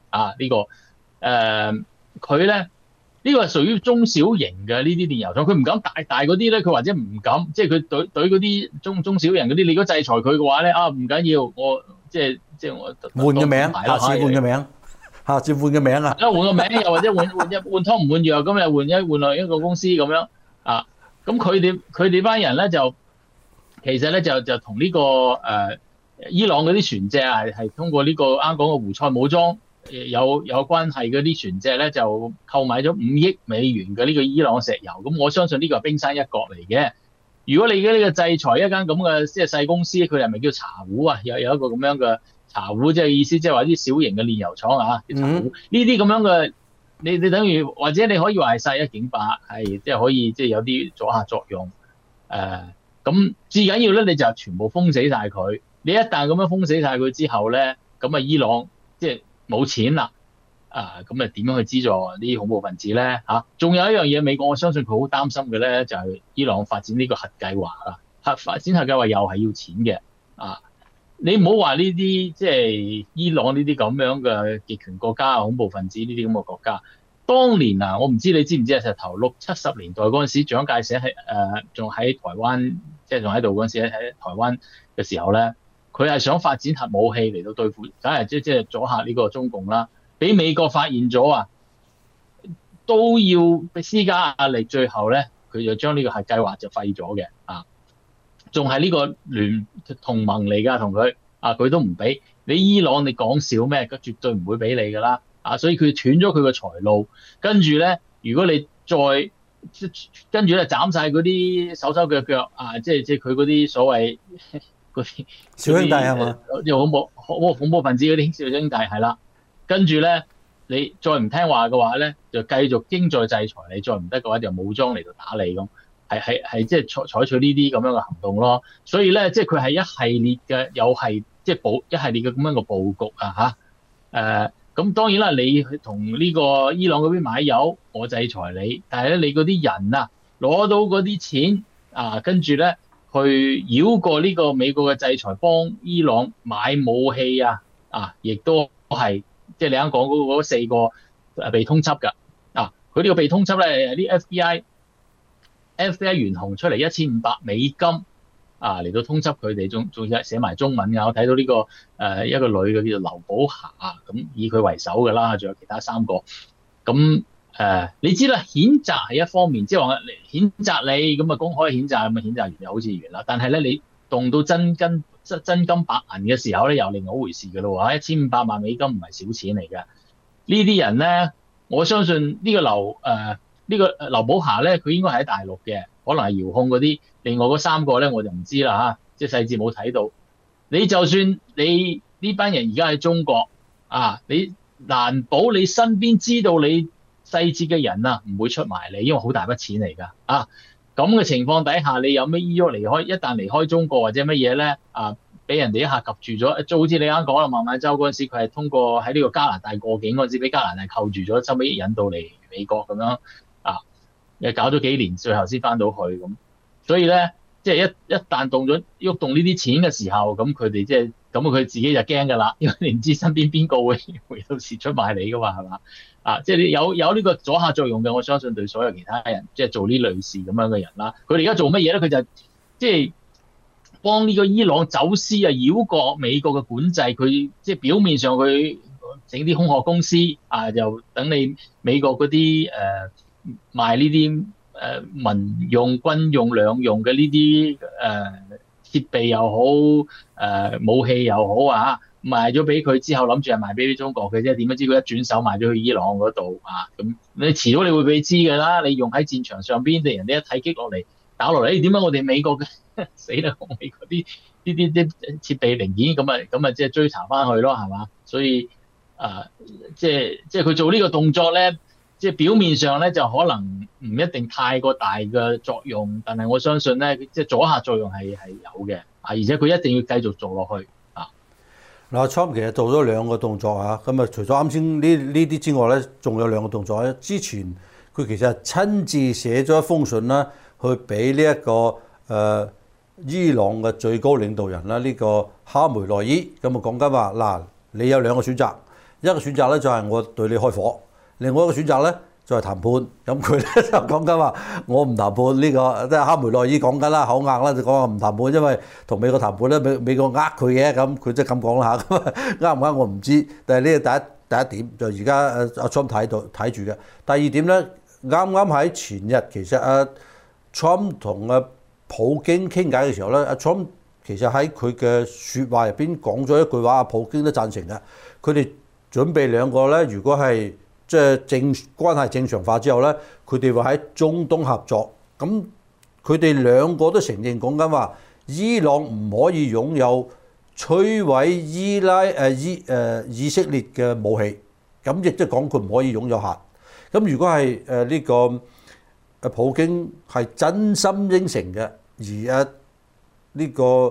佢咧呢個係屬於中小型嘅呢啲煉油廠，佢唔敢大嗰啲咧，佢或者唔敢，即係佢對嗰啲中小型嗰啲，你如果制裁佢嘅話咧，唔緊要，我即係我換個名，下次換個名，下次換個名啊！ 換個名，又或者換湯唔換藥，咁又換落一個公司咁樣啊。咁佢哋班人咧就其實咧就同呢個伊朗嗰啲船隻係通過呢個啱講嘅胡塞武裝有關係嗰啲船隻咧，就購買咗5億美元嘅呢個伊朗石油。咁我相信呢個係冰山一角嚟嘅。如果你嘅呢個制裁一間咁嘅即係細公司，佢係咪叫茶壺啊？有一個咁樣嘅茶壺，即係意思即係話啲小型嘅煉油廠啊，啲茶壺呢啲咁樣嘅，你等於或者你可以話係殺一儆百，係即係可以即係有啲阻嚇作用。咁至緊要咧，你就全部封死晒佢。你一旦咁樣封死晒佢之後咧，咁伊朗即係冇錢啦。咁點樣去資助啲恐怖分子咧？仲有一樣嘢，美國我相信佢好擔心嘅咧，就係伊朗發展呢個核計劃啊。發展核計劃又係要錢嘅。你唔好話呢啲即係伊朗呢啲咁樣嘅極權國家、恐怖分子呢啲咁嘅國家。當年我唔知你知唔知啊？石頭60、70年代嗰陣時，蔣介石仲喺台灣，即係仲喺度嗰陣時喺台灣嘅時候咧，佢係想發展核武器嚟到對付，梗係即係阻嚇呢個中共啦。俾美國發現咗都要施加壓力，最後咧佢就將呢個核計劃就廢咗嘅。仲係呢個聯同盟嚟㗎，同佢佢都唔俾你。伊朗你講笑咩？佢絕對唔會俾你㗎啦。所以佢斷咗佢個財路，跟住咧，如果你再跟住咧斬晒嗰啲手腳腳即係佢嗰啲所謂嗰啲小兄弟係嘛？ 恐怖分子嗰啲小兄弟係啦，跟住咧你再唔聽話嘅話咧，就繼續經濟制裁你；再唔得嘅話，就武裝嚟到打你咁。係即係採取呢啲咁樣嘅行動咯。所以咧，即係佢係一系列嘅又係即係一系列嘅咁樣嘅佈局啊嚇。咁當然啦，你同呢個伊朗嗰邊買油，我制裁你，但係咧你嗰啲人啊攞到嗰啲錢啊，跟住咧去繞過呢個美國嘅制裁，幫伊朗買武器亦都係即係你啱講嗰4個被通緝㗎佢呢個被通緝咧，啲 FBI 懸紅出嚟$1500嚟到通緝佢哋，仲寫埋中文㗎。我睇到呢個一個女嘅叫做劉寶霞，咁以佢為首㗎啦，仲有其他3個。咁你知啦，譴責係一方面，即係話譴責你咁公開譴責，咁譴責完就好似完啦。但係咧，你動到真金白銀嘅時候咧，又另外一回事㗎咯喎！$1500萬唔係少錢嚟㗎。呢啲人咧，我相信呢個劉寶霞咧，佢應該係喺大陸嘅，可能係遙控嗰啲。另外嗰3個咧，我就唔知啦即係細節冇睇到。你就算你呢班人而家喺中國你難保你身邊知道你細節嘅人唔會出賣你，因為好大筆錢嚟㗎咁嘅情況底下，你有咩依喐一旦離開中國或者乜嘢咧俾人哋一下及住咗，就好似你啱講啦，孟晚舟嗰陣時，佢係通過喺呢個加拿大過境嗰陣時，俾加拿大扣住咗，收尾引到嚟美國咁樣又搞咗幾年，最後先翻到去咁。所以咧，即係一旦動呢啲錢嘅時候，咁佢哋即係咁佢自己就驚㗎啦，因為你唔知身邊邊個會到時出賣你㗎嘛，係嘛即係你有呢個阻嚇作用嘅，我相信對所有其他人，即係做呢類事咁樣嘅人啦，佢哋而家做乜嘢咧？佢就即係幫呢個伊朗走私繞過美國嘅管制，佢即係表面上佢整啲空殼公司就等你美國嗰啲賣呢啲民用、軍用兩用嘅呢啲設備又好武器又好賣咗俾佢之後，諗住係賣俾啲中國嘅啫，點樣知佢一轉手賣咗去伊朗嗰度咁你遲早你會俾知㗎啦，你用喺戰場上邊，人哋一睇擊落嚟打落嚟，點解我哋美國嘅死啦？我美國啲設備零件咁即係追查翻去咯，係嘛？所以即係佢做呢個動作咧，即係表面上咧就可能唔一定太過大嘅作用，但係我相信咧，即係阻嚇作用係有嘅而且佢一定要繼續做落去嗱，Trump 其實做咗2個動作咁除咗啱先呢啲之外咧，仲有2個動作之前佢其實係親自寫咗一封信啦，去俾呢一個伊朗嘅最高領導人啦，呢個哈梅內伊咁講緊話嗱，你有2個選擇，一個選擇咧就係我對你開火，另外一個選擇咧就係談判。咁佢咧就講緊話我唔談判，呢個即係哈梅內伊講緊啦，口硬啦，就講話唔談判，因為同美國談判咧，美國呃佢嘅，咁佢即係咁講啦嚇。咁啱唔啱我唔知，但係呢個第一點就而家阿 Trump 睇住嘅。第二點咧，啱啱喺前日其實阿 Trump 同普京傾偈嘅時候咧，阿 Trump 其實喺佢嘅説話入邊講咗一句話，阿普京都贊成嘅。佢哋準備2個咧，如果係即係關係正常化之後咧，佢哋會喺中東合作。咁佢哋2個都承認講緊話，伊朗唔可以擁有摧毀以色列嘅武器。咁亦即係講佢唔可以擁有核。咁如果係呢個普京係真心應承嘅，而呢個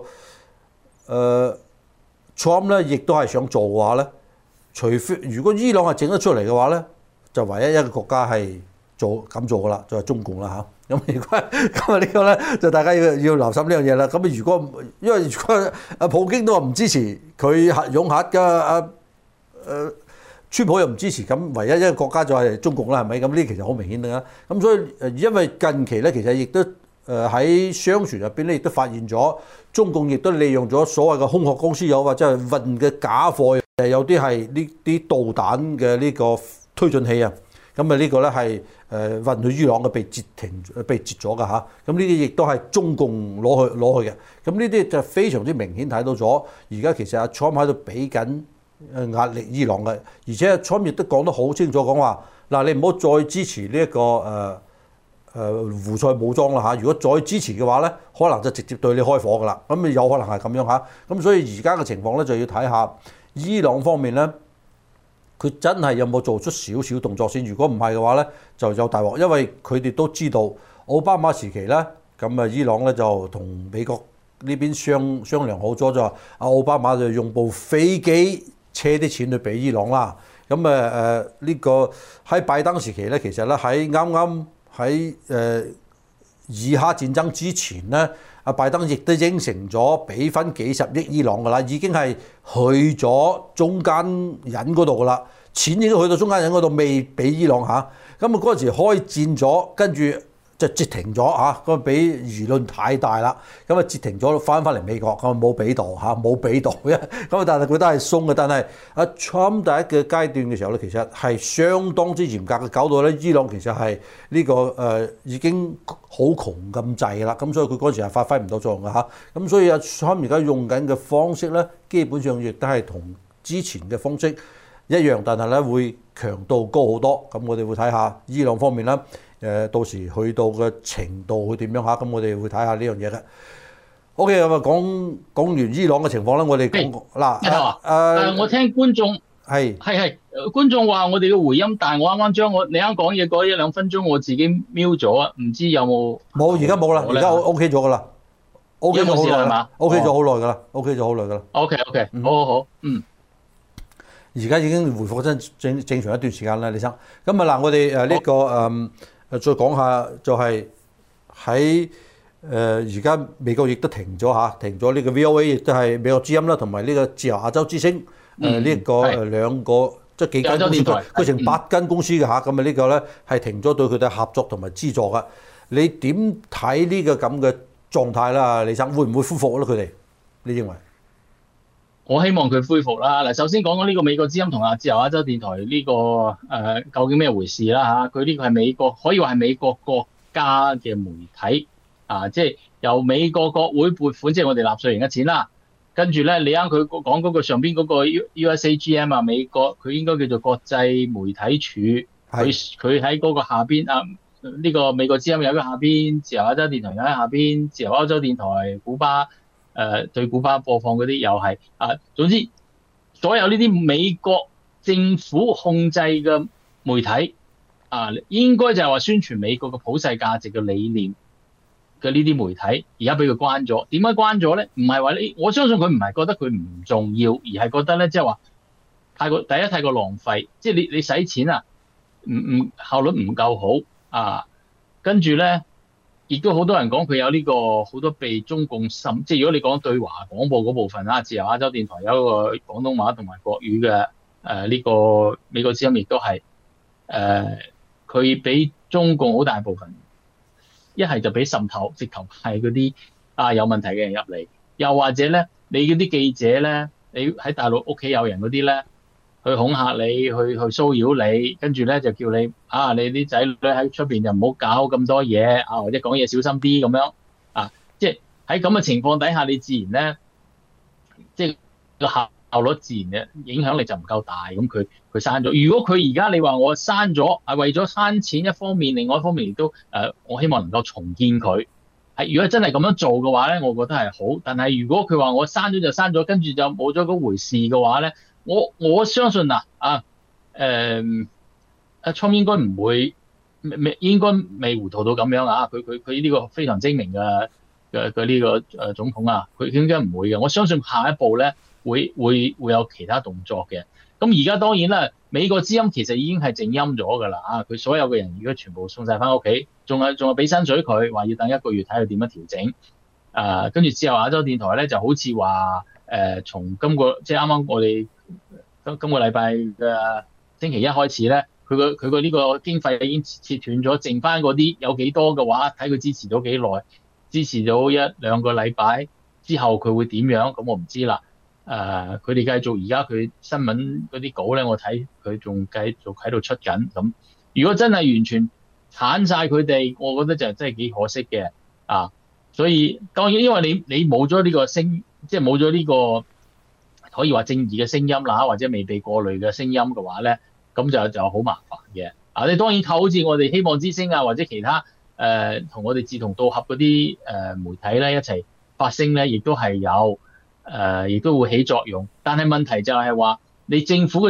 Trump 咧亦都係想做嘅話咧，除非如果伊朗係整得出嚟嘅話咧，就唯一一個國家係咁做㗎啦，就係中共啦嚇。咁如果咁呢個咧，就大家要留心呢樣嘢啦。咁如果因為如果普京都話唔支持佢擁核嘅，川普又唔支持，咁唯一一個國家就係中共啦，係咪？咁呢其實好明顯㗎。咁所以因為近期咧，其實亦都喺商船入邊咧，亦都發現咗中共亦都利用咗所謂嘅空殼公司或者係運嘅假貨，有啲係呢啲導彈嘅呢個推進器咁呢個咧係運去伊朗嘅被截咗㗎嚇。咁呢啲亦都係中共攞去嘅。咁呢啲就非常之明顯睇到咗。而家其實阿 Trump 喺度俾緊壓力伊朗嘅，而且 Trump 亦都講得好清楚，講話嗱，你唔好再支持呢一個胡塞武裝啦嚇。如果再支持嘅話咧，可能就直接對你開火噶啦。咁有可能係咁樣嚇。咁所以而家嘅情況咧，就要睇下伊朗方面咧， 佢真係有冇做出少少動作先？如果唔係嘅話咧，就有大鑊，因為佢哋都知道奧巴馬時期咧，咁啊伊朗咧就同美國呢邊商量好咗，就話阿奧巴馬就用部飛機車啲錢去俾伊朗啦。咁呢個喺拜登時期咧，其實咧喺啱啱喺以哈戰爭之前咧，阿拜登亦都應承咗俾翻幾十億伊朗噶啦，已經係去咗中間人嗰度噶啦，錢已經去到中間人嗰度，未俾伊朗嚇。咁啊嗰陣時開戰咗，跟住就截停咗嚇，咁啊俾輿論太大啦，咁啊截停咗翻嚟美國，咁啊冇俾到嚇，冇俾到嘅，咁但係佢都係鬆嘅。但係阿 Trump 第一個階段嘅時候咧，其實係相當之嚴格嘅，搞到咧伊朗其實係呢個已經好窮咁滯啦，咁所以佢嗰陣時係發揮唔到作用嘅嚇。咁所以阿 Trump 而家用緊嘅方式咧，基本上亦都係同之前嘅方式一樣，但係咧會強度高好多。咁我哋會睇下伊朗方面啦。到時去到嘅程度會點樣嚇？咁我哋會睇下呢樣嘢嘅。OK，咁啊講完伊朗嘅情況咧，我哋講嗱我聽觀眾係觀眾話我哋嘅回音，但係我啱啱將你啱講嘢嗰一兩分鐘我自己瞄咗啊，唔知有冇？ 冇，而家冇啦，而家 OK 咗噶啦，OK 咗好耐啦，OK 咗好耐噶啦，OK 咗好耐噶啦。 OK，好， 而家已經回復真正常一段時間啦，李生。咁啊嗱，我哋呢個再講下就係喺而家美國亦都停咗呢個 VOA， 亦都係美國之音啦，同埋呢個自由亞洲之聲呢個兩個即係幾間公司，佢成8間公司嘅嚇。咁啊呢個咧係停咗對佢哋合作同埋資助嘅。你點睇呢個咁嘅狀態啦，李生？會唔會恢復咧？佢哋你認為？ 我希望佢恢復啦。嗱，首先講講呢個美國之音同自由亞洲電台呢個究竟咩回事啦嚇？佢呢個係美國，可以話係美國國家嘅媒體即係由美國國會撥款，即係我哋納稅人嘅錢啦。跟住咧，你啱佢講嗰個上邊嗰個 USAGM 啊，美國佢應該叫做國際媒體處，佢喺嗰個下邊呢個美國之音有一個下邊，自由亞洲電台有喺下邊，自由歐洲電台古巴。對古巴播放嗰啲又係總之所有呢啲美國政府控制嘅媒體應該就係話宣傳美國嘅普世價值嘅理念嘅呢啲媒體，而家俾佢關咗。點解關咗咧？唔係話我相信佢唔係覺得佢唔重要，而係覺得咧即係話太過浪費，即係你使錢效率唔夠好跟住咧。亦都好多人講佢有呢個好多被中共滲，即係如果你講對華廣播嗰部分自由亞洲電台有一個廣東話同埋國語嘅呢個美國之音亦都係佢俾中共好大部分，一係就俾滲透，直頭係嗰啲有問題嘅人入嚟，又或者咧你嗰啲記者咧，你喺大陸屋企有人嗰啲咧。去恐嚇你，去騷擾你，跟住咧就叫你你啲仔女喺出邊就唔好搞咁多嘢或者講嘢小心啲咁樣即係喺咁嘅情況底下，你自然咧即係個效率自然嘅影響力就唔夠大，咁佢刪咗。如果佢而家你話我刪咗係為咗慳錢一方面，另外一方面亦都我希望能夠重建佢。如果真係咁樣做嘅話咧，我覺得係好。但係如果佢話我刪咗就刪咗，跟住就冇咗嗰回事嘅話咧。我相信阿 Trump 應該唔會應該未糊塗到咁樣佢呢個非常精明嘅呢個總統佢應該唔會嘅。我相信下一步咧會有其他動作嘅。咁而家當然啦，美國之音其實已經係靜音咗㗎啦佢所有嘅人如果全部送晒翻屋企，仲係俾薪水佢，話要等1個月睇佢點樣調整。跟住自由亞洲電台咧就好似話從今個即係啱啱我哋今個禮拜嘅星期一開始咧，佢個呢個經費已經切斷咗，剩翻嗰啲有幾多嘅話，睇佢支持咗幾耐，支持咗1-2個禮拜之後佢會點樣？咁我唔知啦。佢哋繼續而家佢新聞嗰啲稿咧，我睇佢仲繼續喺度出緊。咁如果真係完全鏟晒佢哋，我覺得就真係幾可惜嘅所以當然因為你冇咗呢個聲，即係冇咗呢個。可以話正義嘅聲音啦，或者未被過濾嘅聲音嘅話咧，咁就好麻煩嘅。你當然靠好似我哋希望之聲或者其他同我哋志同道合嗰啲媒體咧一齊發聲咧，亦都係有亦都會起作用。但係問題就係話，你政府嘅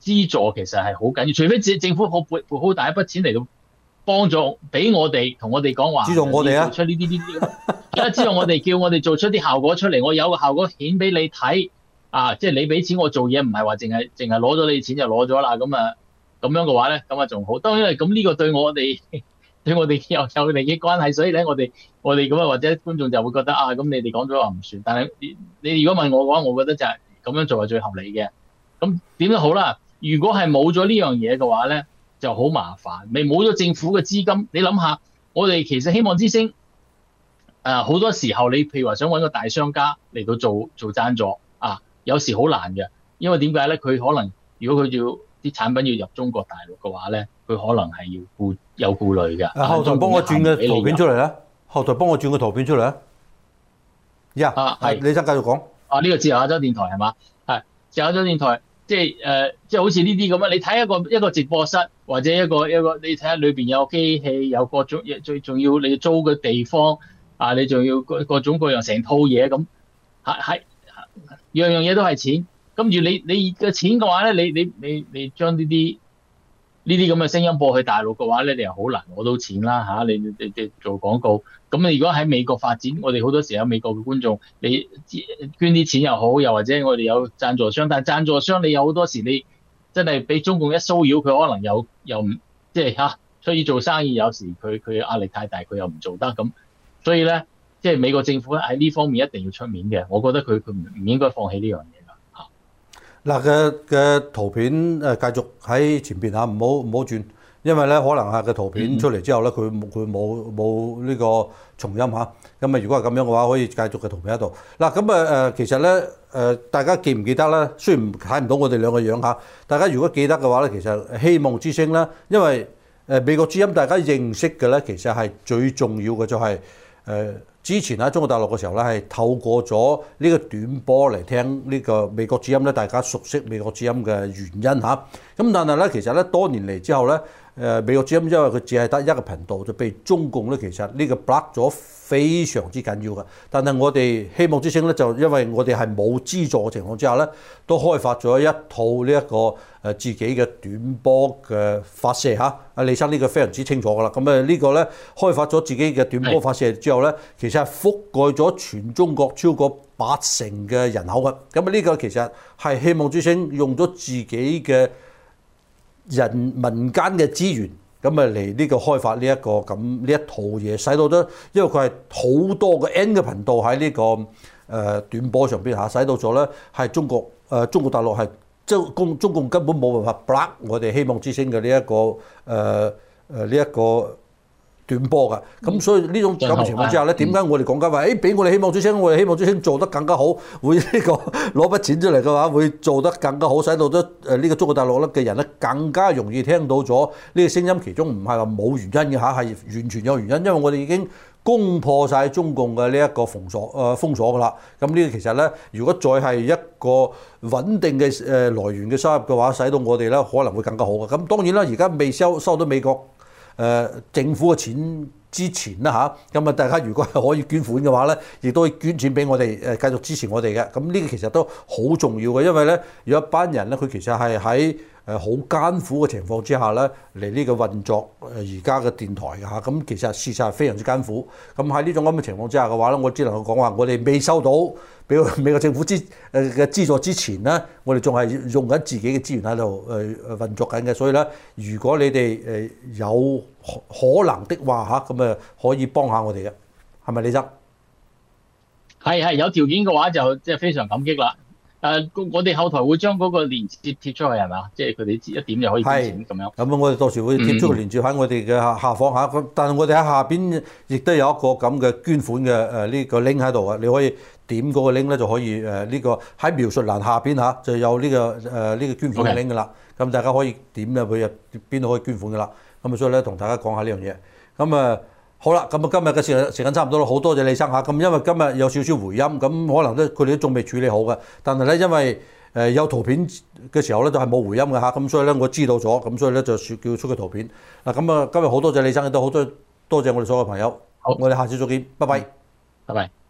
資助其實係好緊要，除非政府撥好大一筆錢嚟到幫助俾我哋，同我哋講話， 資助我哋啊， 做出呢啲咁，而家資助我哋叫我哋做出啲效果出嚟，我有個效果顯俾你睇啊，即係你俾錢我做嘢，唔係話淨係攞咗你錢就攞咗啦，咁樣嘅話咧，咁仲好。當然係咁，呢個對我哋有利益關係，所以咧我哋咁或者觀眾就會覺得啊，咁你哋講咗話唔算，但係你如果問我嘅話，我覺得就係咁樣做係最合理嘅。咁點都好啦，如果係冇咗呢樣嘢嘅話咧，就好麻煩。冇咗政府嘅資金，你諗下，我哋其實希望之星好多時候你譬如話想揾個大商家嚟到做贊助啊，有時好難嘅，因為點解咧？佢可能如果佢要啲產品要入中國大陸嘅話咧，佢可能係要有顧慮嘅。 後台幫我轉個圖片出嚟啦，後台幫我轉個圖片出嚟啊！係李生繼續講。 呢個自由亞洲電台係嘛？係自由亞洲電台，即係好似呢啲咁樣，你睇一個直播室或者一個，你睇下裏邊有機器，有各種，最重要你租嘅地方啊，你仲要各種各樣成套嘢咁，係樣樣嘢都係錢。跟住你嘅錢嘅話咧，你將呢啲咁嘅聲音播去大陸嘅話咧，你又好難攞到錢啦嚇。你做廣告，咁你如果喺美國發展，我哋好多時有美國嘅觀眾，你捐啲錢又好，又或者我哋有贊助商，但係贊助商你有好多時你真係俾中共一騷擾，佢可能又唔即係嚇，所以做生意有時佢壓力太大，佢又唔做得咁，所以咧即係美國政府喺呢方面一定要出面嘅，我覺得佢唔應該放棄呢樣嘢。 嗱嘅圖片繼續喺前邊嚇，唔好轉，因為咧可能係嘅圖片出嚟之後咧，佢冇呢個重音嚇。咁啊，如果係咁樣嘅話，可以繼續嘅圖片喺度。嗱咁其實咧大家記唔記得咧？雖然睇唔到我哋兩個樣嚇，大家如果記得嘅話咧，其實希望之星咧，因為美國之音大家認識嘅咧，其實係最重要嘅就係之前喺中國大陸嘅時候咧，係透過咗呢個短波嚟聽呢個美國之音咧，大家熟悉美國之音嘅原因嚇。咁但係咧，其實咧多年嚟之後咧，美國之音因為佢只係得一個頻道，就被中共咧其實呢個 block 咗非常之緊要嘅。但係我哋希望之星咧，就因為我哋係冇資助嘅情況之下咧，都開發咗一套呢一個自己嘅短波嘅發射嚇。阿李生呢個非常之清楚㗎啦。咁呢個咧開發咗自己嘅短波發射之後咧，其實係覆蓋咗全中國超過80%嘅人口嘅。咁呢個其實係希望之星用咗自己嘅民間嘅資源，咁嚟呢個開發呢一套嘢，使到咗，因為佢係好多個 N 嘅頻道喺呢個短波上邊嚇，使到咗咧係中國大陸係中共根本冇辦法 block 我哋希望之星嘅呢一個短波㗎。咁所以呢種咁嘅情況之下咧，點解我哋講緊話俾我哋希望之星，我哋希望之星做得更加好，會呢個攞筆錢出嚟嘅話，會做得更加好，使到咗呢個中國大陸咧嘅人咧更加容易聽到咗呢個聲音。其中唔係話冇原因嘅嚇，係完全有原因，因為我哋已經攻破晒中共嘅呢一個封鎖㗎啦。咁呢個其實咧，如果再係一個穩定嘅來源嘅收入嘅話，使到我哋咧可能會更加好嘅。咁當然啦，而家未收到美國政府嘅錢之前啦嚇，咁大家如果係可以捐款嘅話咧，亦都可以捐錢俾我哋繼續支持我哋嘅。咁呢個其實都好重要嘅，因為咧有一班人咧，佢其實係喺好艱苦嘅情況之下咧嚟呢個運作而家嘅電台嘅嚇。咁其實事實係非常之艱苦。咁喺呢種咁嘅情況之下嘅話咧，我只能夠講話，我哋未收到俾美國政府嘅資助之前咧，我哋仲係用緊自己嘅資源喺度運作緊嘅。所以咧，如果你哋有可能的話嚇，咁可以幫下我哋嘅，係咪李生？ 係有條件嘅話就即係非常感激啦。我哋後台會將嗰個連結貼出去係嘛？即係佢哋一點就可以捐錢咁樣。咁我哋到時會貼出個連結喺我哋嘅下方嚇。咁但係我哋喺下邊亦都有一個咁嘅捐款嘅呢個 link 喺度啊！你可以點嗰個 link 咧就可以呢個喺描述欄下邊嚇就有呢個捐款嘅 link 㗎啦。咁大家可以點入去邊度可以捐款㗎啦。咁所以咧同大家講下呢樣嘢。咁好啦，咁今日嘅時間差唔多啦，好多謝李生嚇。咁因為今日有少少回音，咁可能佢哋都仲未處理好嘅。但係咧，因為有圖片嘅時候咧，就係冇回音嘅嚇。咁所以咧，我知道咗，咁所以咧就叫出個圖片。嗱，咁今日好多謝李生，亦都好多謝我哋所有朋友。好，我哋下次再見，拜拜。 拜拜。